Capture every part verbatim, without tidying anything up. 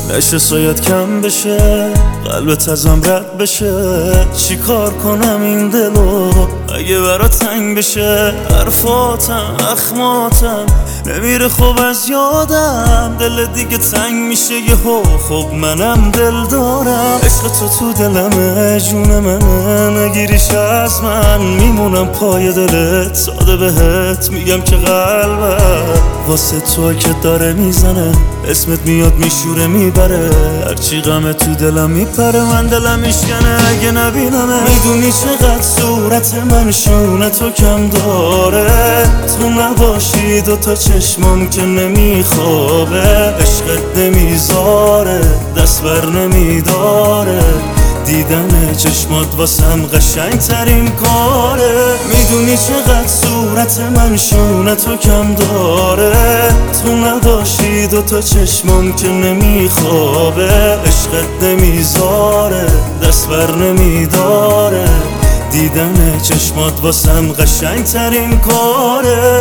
نشه شاید کم بشه، قلبت ازم رد بشه. چی کار کنم این دلو اگه برا تنگ بشه؟ حرفاتم اخماتم نمیره خوب از یادم، دل دیگه تنگ میشه یهو. خب منم دل دارم، عشق تو تو دلمه، جون منه، نگیریش از من میمونم پای دلت. ساده بهت میگم که قلبم واسه تو که داره میزنه، اسمت میاد میشوره میبره. هرچی غمه تو دلم میپره، من دلم میشکنه اگه نبینمه. میدونی چقدر صورت من شونه تو کم داره، تو نباشی دوتا چشمام که نمیخوابه. عشقت نمیذاره دست بر نمیداره، دیدن چشمات واسم قشنگ ترین کاره. میدونی چقدر صورت من شونه تو کم داره، تو نباشی دوتا چشمام که نمیخوابه. عشقت نمیذاره دست بر نمیداره، دیدن چشمات واسم قشنگ ترین کاره.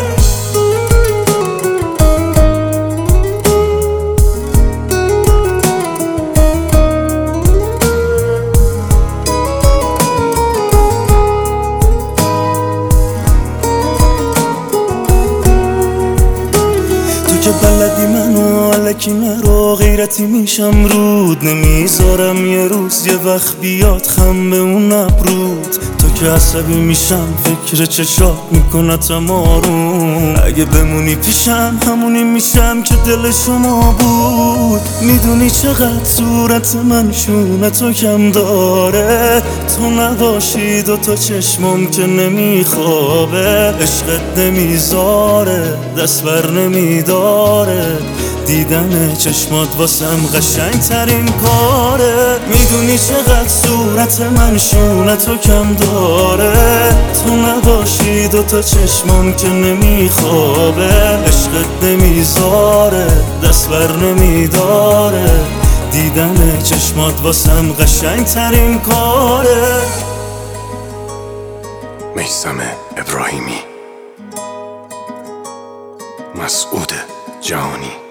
که بلدی منو علکی نرو، غیرتی میشم رود نمیذارم یه روز یه وقت بیاد خم به اون ابرود. تو که عصبی میشم فکر چشات میکنتم آروم، اگه بمونی پیشم همونی میشم که دل شما بود. میدونی چقدر صورت من شونه تو کم داره، تو نباشی دوتا چشمام که نمیخوابه. عشقت نمیذاره دست بر نمیداره، دیدن چشمات واسم قشنگ ترین کاره. میدونی چقدر صورت من شونه تو کم داره، تو نباشی دوتا چشمام که نمیخوابه. عشقت نمیذاره دست بر نمیداره، دیدن چشمات واسم قشنگ ترین کاره. میثم ابراهیمی، مسعود جهانی.